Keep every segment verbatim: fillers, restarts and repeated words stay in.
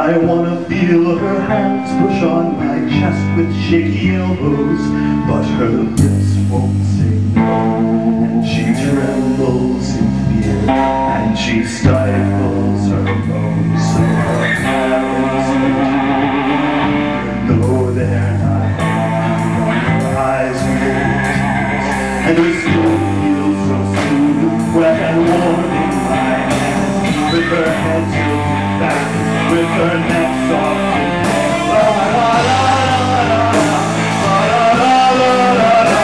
I wanna feel her hands push on my chest with shaky elbows, but her lips won't say no, and she trembles in fear, and she stifles her moans. So her hands though they're not her eyes are tears, and her skin feels so smooth, wet and warm in my hands, with her head tilted back, with her neck soft and pale. La la la la la la la la la la la.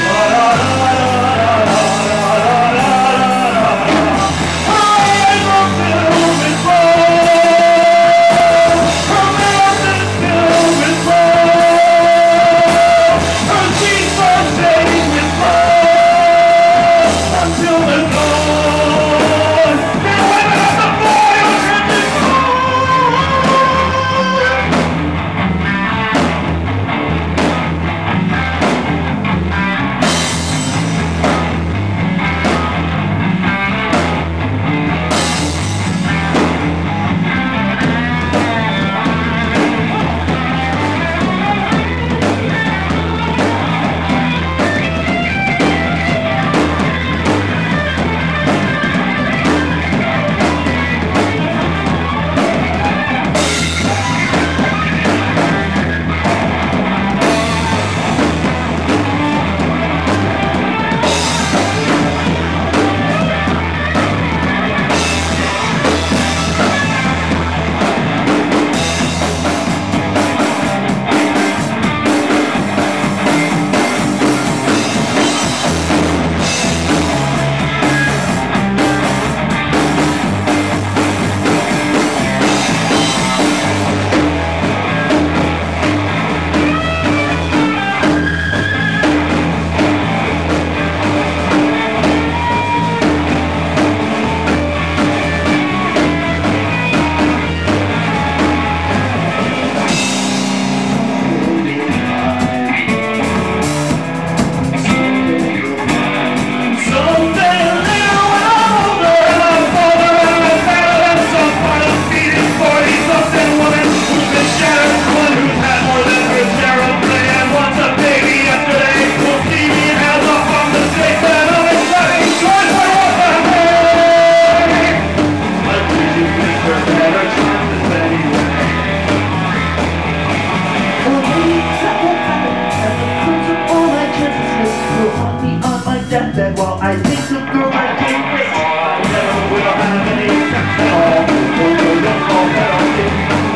Deathbed while I think the girl I can't wait. I never will have any sex at all. Or no, don't call that all in.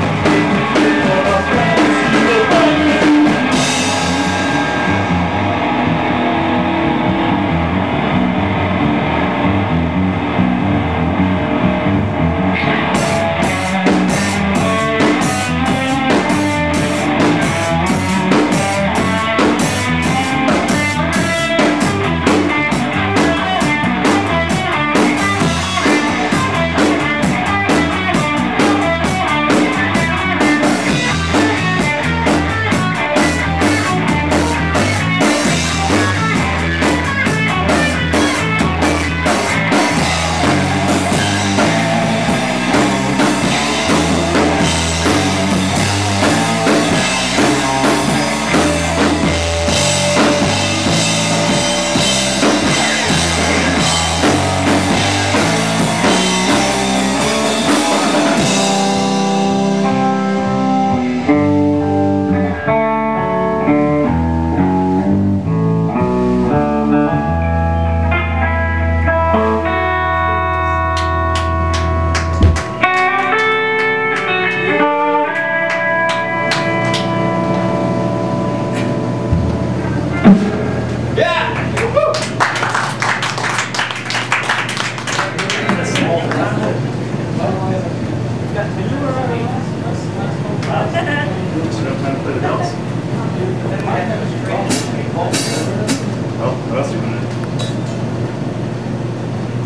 For a friend, you will find me.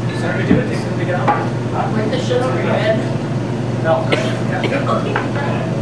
Bring the shit over your head. No.